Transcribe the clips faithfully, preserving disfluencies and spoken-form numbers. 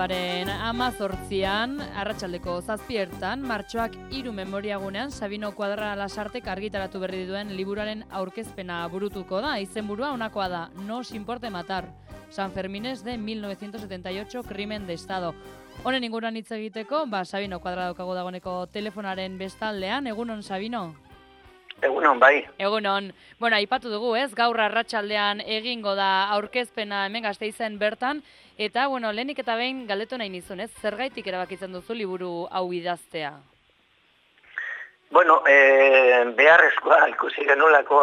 Azaroaren hamazortzian, arratsaldeko zazpiertan, martxoak hiru memoriagunean, Sabino Kuadra Lasartek argitaratu berri duen liburuaren aurkezpena burutuko da. Izenburua honakoa da, No os importe matar, San Fermines de mil novecientos setenta y ocho, Crimen de Estado. Honen inguruan hitz egiteko, ba, Sabino Kuadra daukagu dagoeneko telefonaren bestaldean. Egunon, Sabino? Egunon, bai. Egunon. Bueno, aipatu dugu, ez? Gaur arratsaldean egingo da aurkezpena hemen Gasteizen bertan, eta, bueno, lehenik eta behin galdetu nahi nizun, ez? Zergaitik erabakitzen duzu liburu hau idaztea? Bueno, eh, beharrezkoa ikusi genolako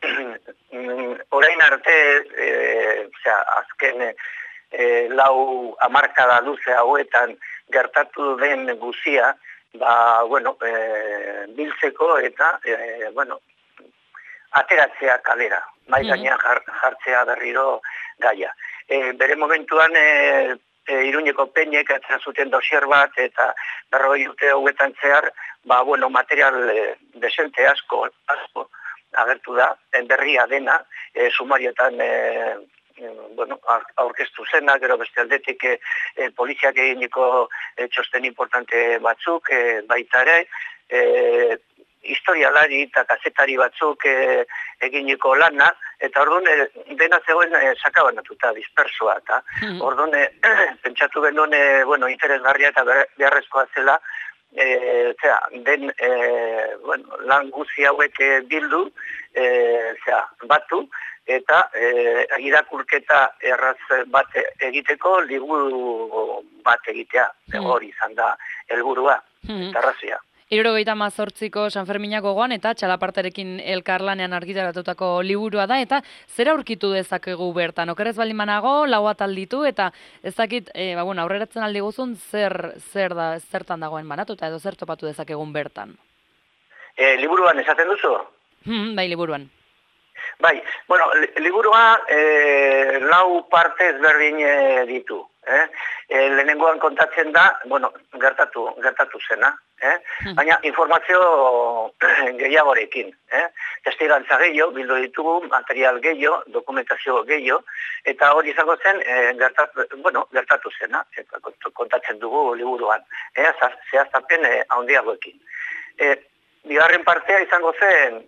orain arte, eh, osea, azken eh, lau hamarkada luze hauetan gertatu den guzia, ba, bueno, e, biltzeko eta, e, bueno, ateratzea kalera, mai gainean jar, jartzea berriro gaia. E, bere momentuan, e, e, Iruñeko peinek atzera zuten dosier bat, eta berrogei urte hauetan zehar, ba, bueno, material e, desente asko, asko agertu da, berria dena, e, sumariotan, e, bueno, aurkeztu zena, gero beste aldetik e, poliziak eginiko e, txosten importante batzuk, e, baita ere, e, historialari eta kazetari batzuk e, eginiko lana, eta orduan e, dena zegoen e, sakabanatuta, dispersoa, eta mm. orduan e, pentsatu genuen, e, bueno, interesgarria eta beharrezkoa zela, e, zera, den e, bueno, lan guzi hauek bildu, e, zera, batu, eta e, irakurketa erraz bat egiteko liburu bat egitea, mm. hori izan da helburua, mm. eta arrazia. Hirurogeita hamazortziko San Ferminak gogoan eta txalapartarekin elkarlanean argitaratutako liburua da, eta zer aurkitu dezakegu bertan? Okerrez baldin banago, lau atal ditu, eta ez dakit, e, ba, bueno, aurreratzen aldi guzun, zer, zer da, zertan dagoen banatuta, edo zer topatu dezakegun bertan? E, liburuan esaten duzu? Hmm, bai, liburuan. Bai, bueno, liburua e, lau parte ezberdin e, ditu. Eh? E, lehenengoan kontatzen da, bueno, gertatu, gertatu zena. Eh? Baina informazio gehiagorekin. Eh? Testigantza gehiago, bildu ditugu, material gehiago, dokumentazio gehiago, eta hori izango zen, e, gertatu, bueno, gertatu zena, eta kontatzen dugu liburuan. Eh? Zehaztapen e, handiagoekin. E, bigarren partea izango zen,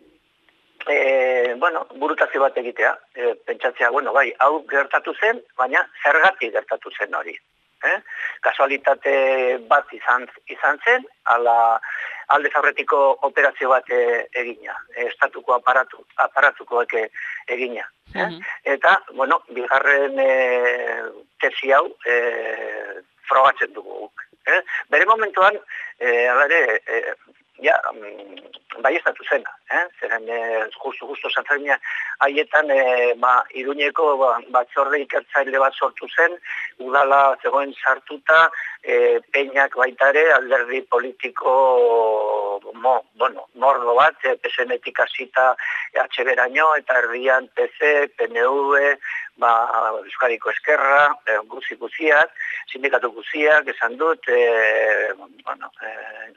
E, bueno, burutazio bat egitea, e, pentsatzea, bueno, bai, hau gertatu zen, baina zergatik gertatu zen hori. Eh? Kasualitate bat izan, izan zen, ala aldez aurretiko operazio bat e, egina, e, estatuko aparatu, aparatuko eke egina. Eh? Mm-hmm. Eta, bueno, bigarren e, tesi hau e, frogatzen dugu. Eh? Bere momentuan, e, alare, e, ja, bai ez datu zena, eh? Zeren eh, justu, justu Sanfermina haietan eh, ba, Iruñeko ba, batzorde ikertzaile bat sortu zen, udala zegoen sartuta, eh, peinak baita ere, alderdi politiko mo, bueno, mordo bat, eh, P S N-etik hasita H B-raino, eta erdian P C, P N V, ba, Euskadiko Eskerra, eh, guzi guziak, sindikatu guziak, esan dut, eh, bueno, eh,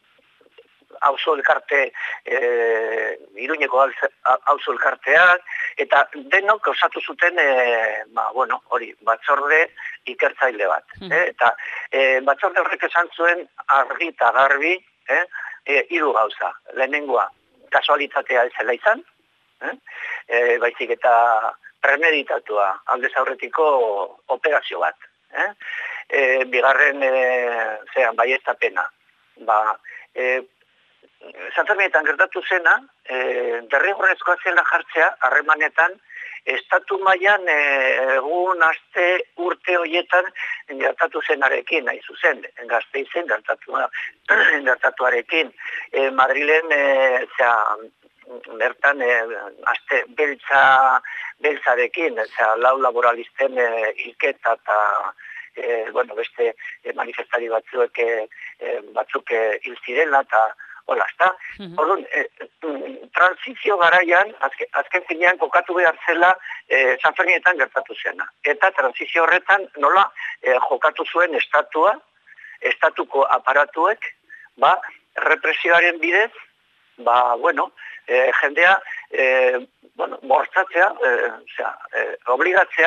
auzo elkarte, e, Iruñeko auzo elkarteak, eta denok osatu zuten, e, ba, bueno, hori, batzorde ikertzaile bat. Mm. Eh? Eta e, batzorde horrek esan zuen argi eta garbi, eh? e, hiru gauza. Lehenengoa, kasualitatea ez zela izan, eh? e, baizik eta premeditatua, aldez aurretiko operazio bat. Eh? E, bigarren, e, zean, baieztapena. Ba, e, Sanferminetan gertatu zena, e, derrigorrezkoa zela jartzea, harremanetan, estatu mailan e, egun, aste, urte horietan gertatu zenarekin, nahi zuzen, Gasteizen gertatu, gertatuarekin. E, Madrilen, e, zera, bertan, e, aste, beltza, beltzarekin, zera, lau laboralisten e, hilketa eta e, bueno, beste e, manifestari batzuek, e, batzuk e, hil zirela, eta hola, ezta? Orduan, eh, transizio garaian, azken, azken finean kokatu behar zela eh, Sanferminetan gertatu zena. Eta transizio horretan nola eh, jokatu zuen estatua, estatuko aparatuek, ba, represioaren bidez, ba, bueno, eh, jendea, eh, bueno, bortzatzea, eh, osea, eh, obligatzea,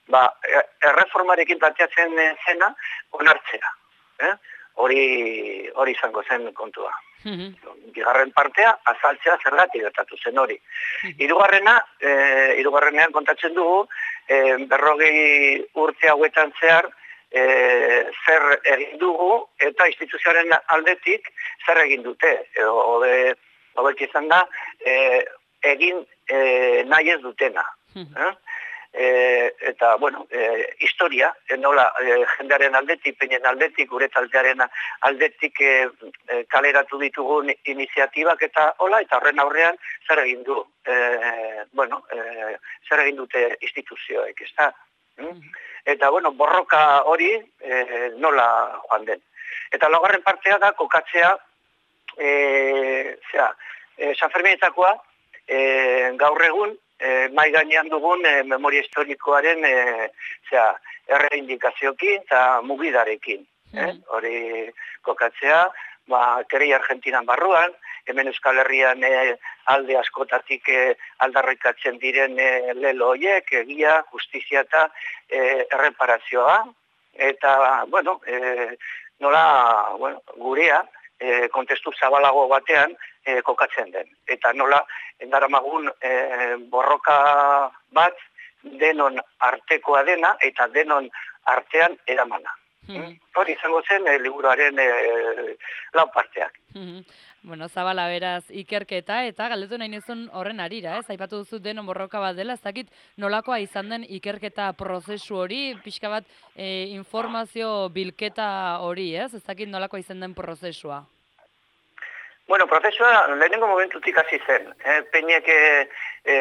ba, erreformarekin planteatzen zena onartzea. Eh? Hori, hori izango zen kontua. Bigarren partea, azaltzea zergatik gertatu zen hori. Hirugarrena, e, hirugarrenean kontatzen dugu, e, berrogei urte hauetan zehar, e, zer egin dugu, eta instituzioaren aldetik zer egin dute. Edo, hobe, hobek izan da, e, egin e, nahi ez dutena. Eh? E, eta, bueno, e, historia, e, nola, e, jendearen aldetik, peinen aldetik, gure taldearen aldetik e, e, kaleratu ditugun iniziatibak eta hola, eta horren aurrean zer egin du, e, bueno, e, zer egin dute instituzioek, ez da? Mm? Eta, bueno, borroka hori e, nola joan den. Eta laugarren partea da, kokatzea, e, zera, e, San Ferminetakoa, e, gaur egun, E, mai gainean dugun e, memoria historikoaren e, erreindikazioekin eta mugidarekin. Eh? Hori kokatzea, ba, kerei Argentinan barruan, hemen Euskal Herrian e, alde askotatik e, aldarrikatzen diren e, lelo horiek, egia, justizia eta e, erreparazioa. Eta, bueno, e, nola, bueno, gurea, E, kontestu zabalago batean e, kokatzen den. Eta nola, endaramagun e, borroka bat denon artekoa dena eta denon artean eramana. Hmm. Hori izango zen e, liburuaren e, lau parteak. Hmm. Bueno, zabala beraz ikerketa eta galdetu nahi nizun horren arira, ez? Aipatu duzu denon borroka bat dela, ez dakit nolakoa izan den ikerketa prozesu hori, pixka bat e, informazio bilketa hori, ez? Ez dakit nolakoa izan den prozesua. Bueno, prozesua lehenengo momentutik hasi zen. Eh? Peinek e,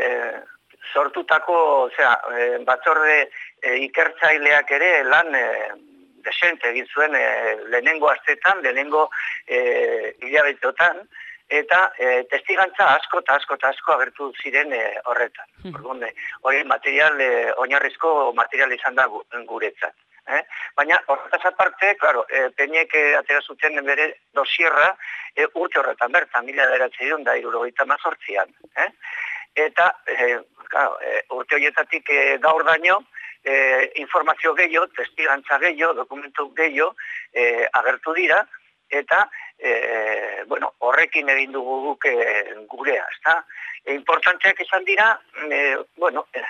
sortutako, osea, e, batzorde e, ikertzaileak ere lan e, desente egin zuen e, lehenengo astetan, lehenengo e, hilabeteotan, eta e, testigantza asko eta asko eta asko agertu ziren e, horretan. Hmm. Hori material, e, oinarrizko material izan da guretzat. Eh? Baina horretaz aparte, claro, e, Peinek e, atera zuten bere dosierra e, urte horretan bertan, mila bederatziehun eta hirurogeita hemezortzian. Eh? Eta e, claro, e, urte horietatik e, gaur daño, e, informazio gehiago, testigantza gehiago, dokumentu gehiago e, agertu dira, eta e, bueno, horrekin egin dugu guk e, gurea. Ezta? E, importanteak izan dira, e, bueno, e,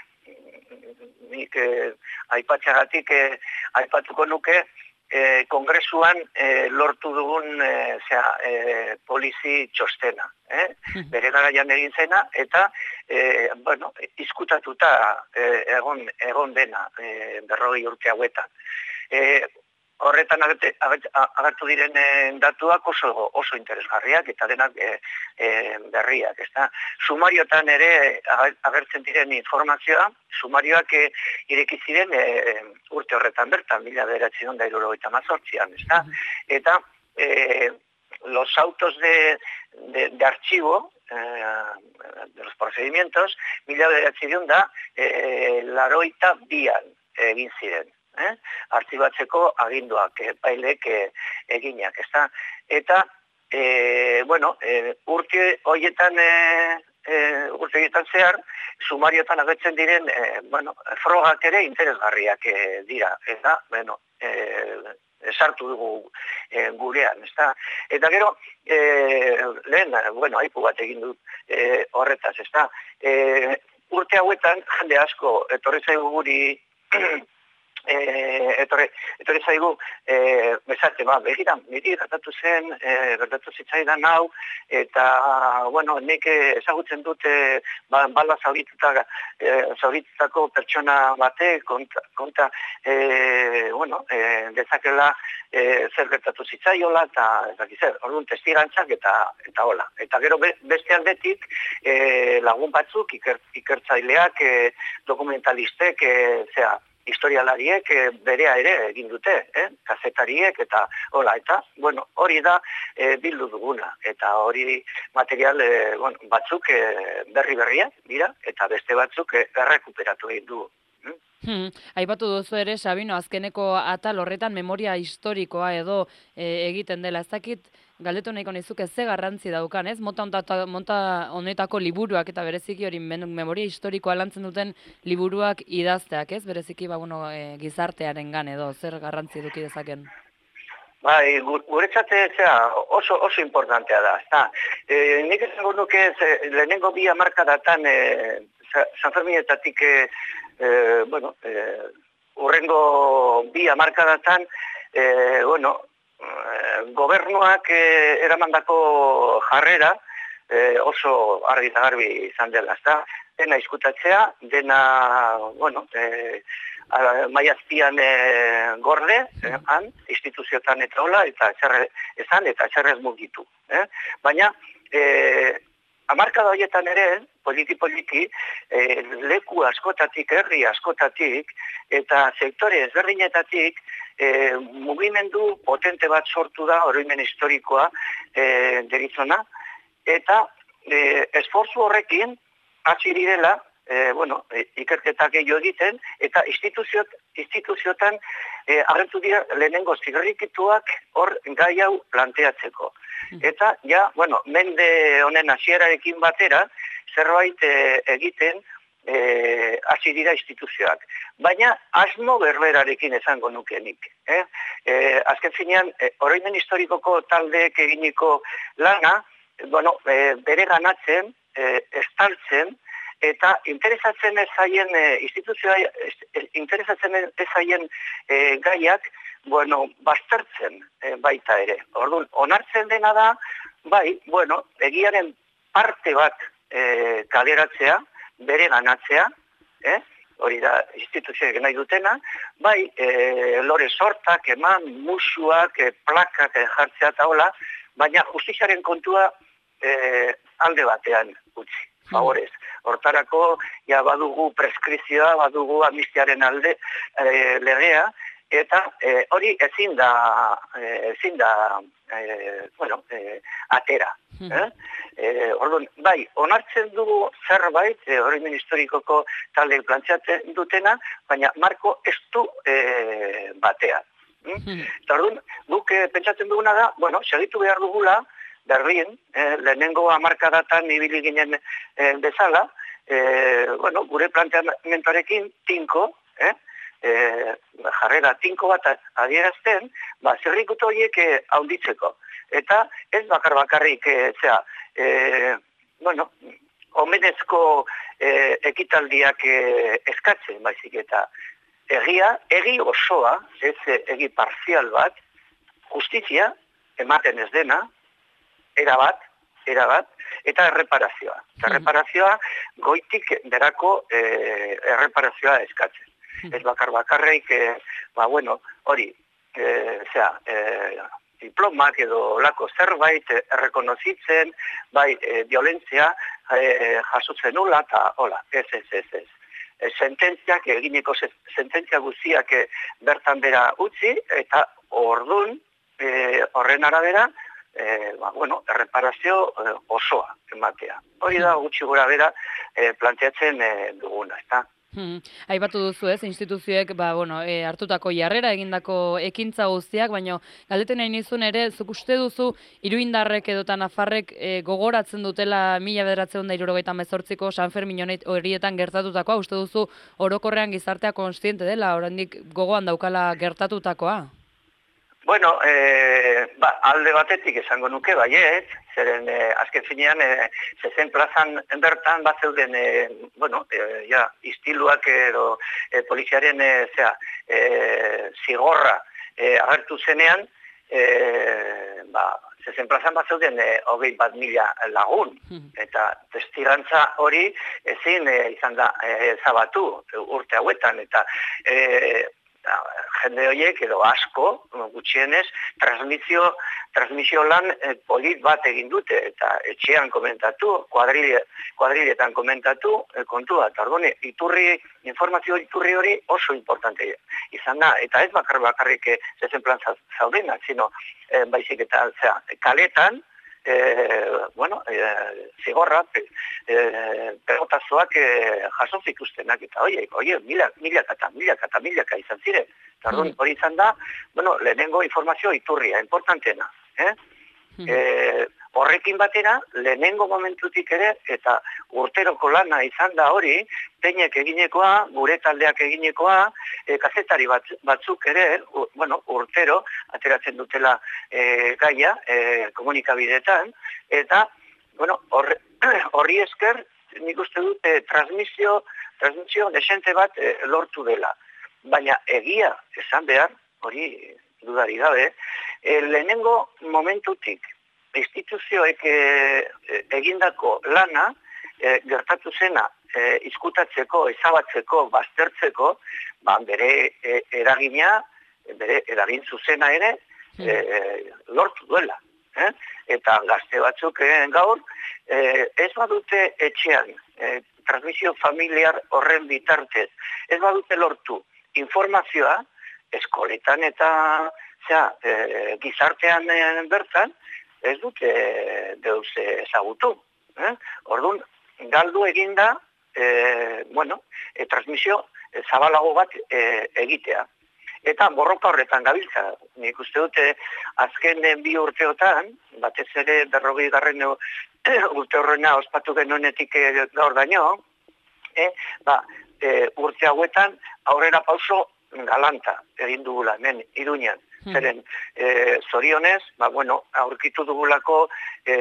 nik eh, aipatxagatik eh, aipatuko nuke eh, kongresuan eh, lortu dugun eh, zera, eh, polizi txostena. Eh? Bere garaian egin zena eta eh, bueno, izkutatuta eh, egon, egon dena eh, berrogei urte hauetan. Eh, Horretan agertu diren datuak oso, oso interesgarriak eta denak e, e, berriak. Ezta? Sumariotan ere agertzen diren informazioa, sumarioak e, ireki ziren e, urte horretan bertan, mila bederatziehun eta hirurogeita hemezortzian. Eta e, los autos de, de, de archivo, eh, de los procedimientos, mila bederatziehun eta e, laroita bian egin ziren. Eh? Artxibatzeko aginduak, epailek eh, eginak, ezta? Eta, eh, bueno, eh, urte horietan, eh, eh, urte horietan zehar, sumariotan agertzen diren, eh, bueno, frogak ere interesgarriak eh, dira, eta, bueno, eh, sartu dugu eh, gurean, ezta? Eta gero, eh, lehen, bueno, aipu bat egin dut eh, horretaz, ezta? Eh, urte hauetan, jende asko, etorri zaigu guri, E, etorri, etorri zaigu e, bezate, ba, begira, niri gertatu zen, e, gertatu zitzaidan hau, eta, bueno, nik ezagutzen dute ba, bala zaurituta, e, zauritutako pertsona bate, konta, konta e, bueno, e, dezakela e, zer gertatu zitzaiola, eta zer, orduan testigantzak eta eta hola. Eta gero be, beste aldetik e, lagun batzuk, iker, ikertzaileak, e, dokumentalistek, e, zera, historialariek berea ere egin dute, eh? Kazetariek eta hola, eta bueno, hori da e, bildu duguna, eta hori material e, bueno, batzuk e, berri-berriak dira, eta beste batzuk e, errekuperatu egin dugu. Hmm? Hmm. Aipatu duzu ere, Sabino, azkeneko atal horretan memoria historikoa edo e, egiten dela. Ez dakit galdetu nahiko nizuke ze garrantzi daukan, ez? Mota honetako liburuak eta bereziki hori memoria historikoa lantzen duten liburuak idazteak, ez? Bereziki ba, bueno, e, gizartearengan edo zer garrantzi eduki dezaken? Bai, guretzat oso, oso importantea da. Ezta? E, nik esango nuke lehenengo bi hamarkadatan e, San Ferminetatik e, e, bueno, e, urrengo bi hamarkadatan e, bueno, e, gobernuak e, eramandako jarrera e, oso argi eta garbi izan dela. Ezta? Dena izkutatzea, dena, bueno, e, maiazpian e, gorde, eh, han, instituzioetan eta hola, eta txarre ezan, eta txarrez mugitu. Eh? Baina, e, hamarkada horietan ere, politi-politi, e, leku askotatik, herri askotatik, eta sektore ezberdinetatik, e, mugimendu potente bat sortu da, oroimen historikoa e, deritzona, eta e, esfortzu horrekin, hasi direla, E, bueno, e, ikerketak gehiago egiten, eta instituziot, instituziotan e, agertu dira lehenengo zigorrikituak hor gai hau planteatzeko. Eta, ja, bueno, mende honen hasierarekin batera, zerbait e, egiten e, hasi dira instituzioak. Baina, asmo berberarekin esango nukenik. Eh? E, azken finean, e, oroimen historikoko taldeek eginiko lana, bueno, e, bere ganatzen, e, estaltzen, eta interesatzen ez zaien e, instituzioa, interesatzen ez zaien e, gaiak, bueno, baztertzen e, baita ere. Orduan, onartzen dena da, bai, bueno, egiaren parte bat e, kaleratzea, bere ganatzea, eh? Hori da instituzioek nahi dutena, bai, e, lore sortak, eman, musuak, e, plakak e, jartzea eta hola, baina justiziaren kontua e, alde batean utzi. Favorez. Hortarako, ja badugu preskrizioa, badugu amnistiaren alde e, legea, eta e, hori ezin da, e, ezin da, e, bueno, e, atera. Eh? E, orduan, bai, onartzen dugu zerbait, e, oroimen historikoko taldeek plantxatzen dutena, baina marko ez du e, batea. Mm? Eta orduan, guk e, pentsatzen duguna da, bueno, segitu behar dugula, berdin, eh, lehenengo hamarkadatan ibili ginen eh, bezala, eh, bueno, gure planteamentoarekin tinko, eh, eh, jarrera tinko bat adierazten, ba, zerrikutu horiek eh, haunditzeko. Eta ez bakar bakarrik, eh, zera, eh, bueno, omenezko eh, ekitaldiak eh, eskatzen, baizik eta egia, egi osoa, ez egi parzial bat, justizia, ematen ez dena, erabat, erabat, eta erreparazioa. Eta erreparazioa goitik berako e, erreparazioa eskatzen. Ez bakar bakarreik, e, ba, bueno, hori, e, zera, e, diplomak edo lako zerbait errekonozitzen, bai, e, violentzia e, jasotzen nula, eta hola, ez, ez, ez, ez. E, sententziak, egineko sententzia guztiak e, bertan bera utzi, eta ordun, e, horren arabera, E, ba, bueno, erreparazio e, osoa ematea. Hori da gutxi gora bera e, planteatzen e, duguna, ezta? Hmm. Aipatu duzu ez, instituzioek ba, bueno, e, hartutako jarrera, egindako ekintza guztiak, baina galdetu nahi nizun ere, zuk uste duzu iruindarrek edo nafarrek e, gogoratzen dutela mila bederatziehun eta hirurogeita hemezortziko San Fermin horietan gertatutakoa, uste duzu orokorrean gizartea kontziente dela, oraindik gogoan daukala gertatutakoa? Bueno, e, ba, alde batetik esango nuke, baiet, zeren e, azken finean, e, zezen plazan bertan bat zeuden, e, bueno, e, ja, istiluak edo e, poliziaren e, zera, e, zigorra e, agertu zenean, e, ba, zezen plazan bat zeuden e, hogei bat mila lagun, eta testigantza hori ezin e, izan da e, zabatu urte hauetan, eta e, jende horiek edo asko, gutxienez, transmisio, transmisio lan eh, polit bat egin dute, eta etxean komentatu, kuadrile, kuadriletan komentatu, eh, kontua, eta ordone, iturri, informazio iturri hori oso importante izan da, eta ez bakar bakarrik zezen plan zaudenak, sino eh, baizik eta zera, kaletan, E, bueno, e, zigorra, pe, e, pegotazoak e, jaso zituztenak, eta oie, oie, milaka, milaka eta milaka eta milaka izan ziren. Eta hori izan da, bueno, lehenengo informazio iturria, importantena. Eh? E, horrekin batera, lehenengo momentutik ere, eta urteroko lana izan da hori, teinek eginekoa, gure taldeak eginekoa, e, kazetari bat, batzuk ere, u, bueno, urtero, ateratzen dutela e, gaia, e, komunikabideetan, eta, bueno, horri, horri esker, nik uste dut, e, transmisio, transmisio desente bat e, lortu dela. Baina egia esan behar, hori dudari gabe, e, lehenengo momentutik, instituzioek e, egindako lana, e, gertatu zena, e, izkutatzeko, ezabatzeko, baztertzeko, ba, bere e, eragina, bere eragin zuzena ere, e, lortu duela. Eh? Eta gazte batzuk e, gaur, e, ez badute etxean, e, transmisio familiar horren bitartez, ez badute lortu informazioa, eskoletan eta zera, e, gizartean e, bertan, ez dute e, deuz ezagutu. Eh? Orduan, galdu eginda, e, bueno, e, transmisio e, zabalago bat e, egitea. Eta borroka horretan gabiltza. Nik uste dute azken bi urteotan, batez ere berrogei garren urte horrena ospatu genuenetik gaur daño, e, ba, e, urte hauetan aurrera pauso galanta egin dugula, hemen, Iruñan. Zeren, e, zorionez, ba, bueno, aurkitu dugulako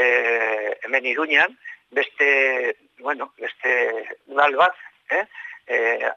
e, hemen Iruñan, beste, bueno, beste udal bat, eh? E,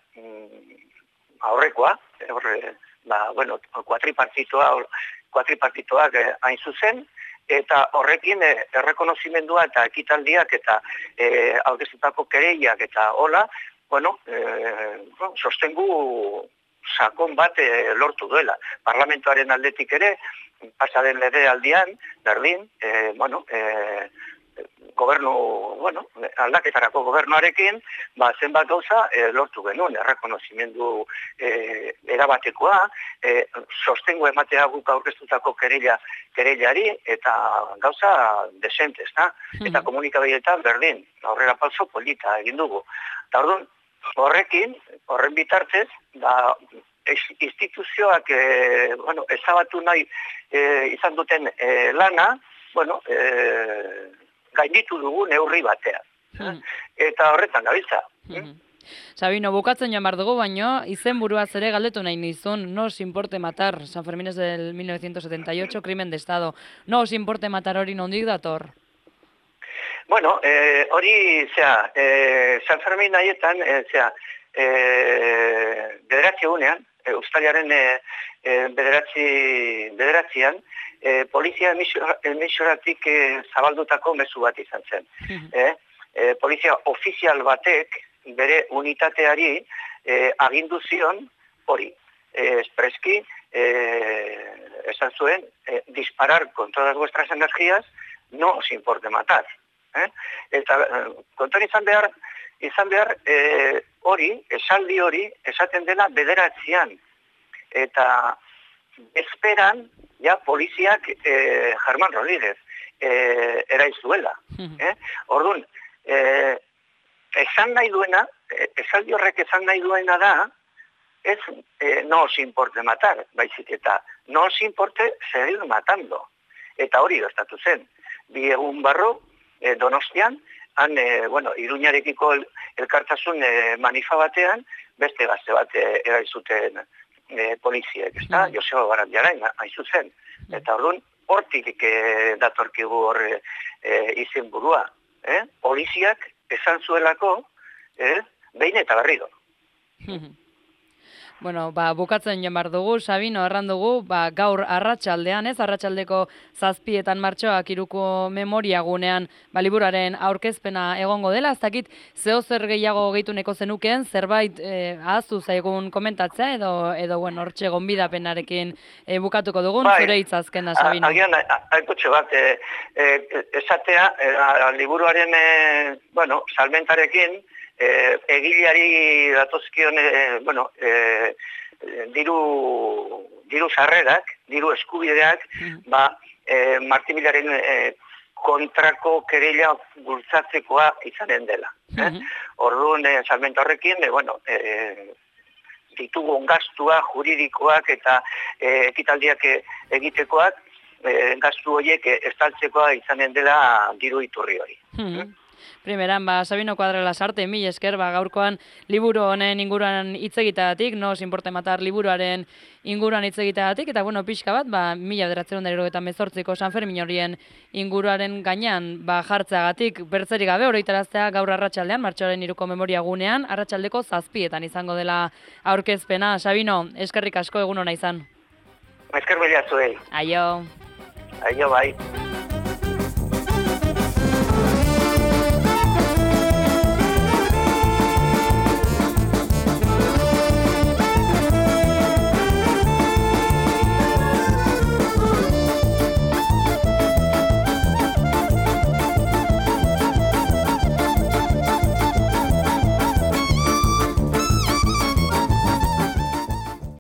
aurrekoa, horre, ba, bueno, kuatripartitoa, kuatripartitoak eh, hain zuzen, eta horrekin eh, errekonozimendua eta ekitaldiak eta eh, aurkeztutako kereiak eta hola, bueno, eh, sostengu sakon bat e, lortu duela. Parlamentoaren aldetik ere, pasaden lege aldian, berdin, e, bueno, e, gobernu, bueno, aldaketarako gobernuarekin, ba, zenbat gauza e, lortu genuen, errekonozimendu e, erabatekoa, e, sostengu ematea guk aurkeztutako kereila, kereilari, eta gauza desente, ezta? Eta komunikabideetan berdin, aurrera pauso polita egin dugu. Eta orduan, horrekin, horren bitartez, da, instituzioak e, bueno, ezabatu nahi e, izan duten e, lana, bueno, e, gainditu dugu neurri batean. Mm. Eta horretan gabiltza. Mm. Sabino, bukatzen jamar dugu, baino, izen buruaz ere galdetu nahi nizun, no os importe matar, San Fermín es del mil novecientos setenta y ocho, crimen de Estado. No os importe matar hori nondik dator? Bueno, eh, hori, zera, eh, San Fermín haietan, eh, zera, eh, bederatzi egunean, eh, ustailaren eh, eh, bederatzi, bederatzian, eh, polizia emisoratik eh, zabaldutako mezu bat izan zen. eh, eh, polizia ofizial batek bere unitateari eh, agindu zion hori. Eh, espreski, eh, esan zuen, eh, disparar con todas vuestras energías, no os importe matar. Eh? Eta konton izan behar, izan behar e, hori, esaldi hori, esaten dela bederatzean. Eta esperan, ja, poliziak e, Germán Rodríguez e, eraizuela. Eh? Orduan, e, esan nahi duena, esaldi horrek esan nahi duena da, ez e, no os importe matar, baizik eta no os importe seguir matando. Eta hori gertatu zen. Bi egun barru, E, Donostian, han, e, bueno, Iruñarekiko el, elkartasun e, manifa batean, beste gazte bat e, eraizuten e, poliziek, ezta? Mm. Joseba Barandiarain, hain zuzen. Eta orduan, hortik e, datorkigu hor e, izen burua. Eh? Poliziak esan zuelako, eh? behin eta berriro. Bueno, ba, bukatzen jamar dugu, Sabino, erran dugu, ba, gaur arratsaldean, ez, arratsaldeko zazpietan martxoak iruko memoriagunean, ba, liburaren aurkezpena egongo dela, ez dakit, zeo zer gehiago gehituko zenukeen, zerbait eh, ahaztu zaigun komentatzea, edo, edo bueno, hortxe gonbidapenarekin eh, bukatuko dugun, bai, zure hitz azkena, Sabino. Agian, haikutxe bat, e, e, esatea, e, liburuaren, e, bueno, salmentarekin, Eh, egileari datozkion eh, bueno, eh, diru, diru sarrerak, diru eskubideak, mm. ba, eh, Martimilaren eh, kontrako kereila bultzatzekoa izanen dela. Eh? Mm-hmm. Orduan, eh, salmenta horrekin, eh, bueno, eh, ditugu ongastua, juridikoak eta eh, ekitaldiak egitekoak, e, gastu horiek estaltzekoa izanen dela diru iturri hori. Hmm. Primeran, ba, Sabino Cuadra Lasarte, mil esker, ba, gaurkoan liburu honen inguruan hitz egiteagatik, no os importe matar liburuaren inguruan hitz egiteagatik, eta bueno, pixka bat, ba, mila bederatziehun eta hirurogeita hemezortziko San Fermin horien inguruaren gainean ba, jartzeagatik bertzerik gabe oroitaraztea gaur arratsaldean, martxoaren hiruko memoria gunean, arratsaldeko zazpietan izango dela aurkezpena. Sabino, eskerrik asko egun ona izan. Esker bila zuei. Aio. Aio bai.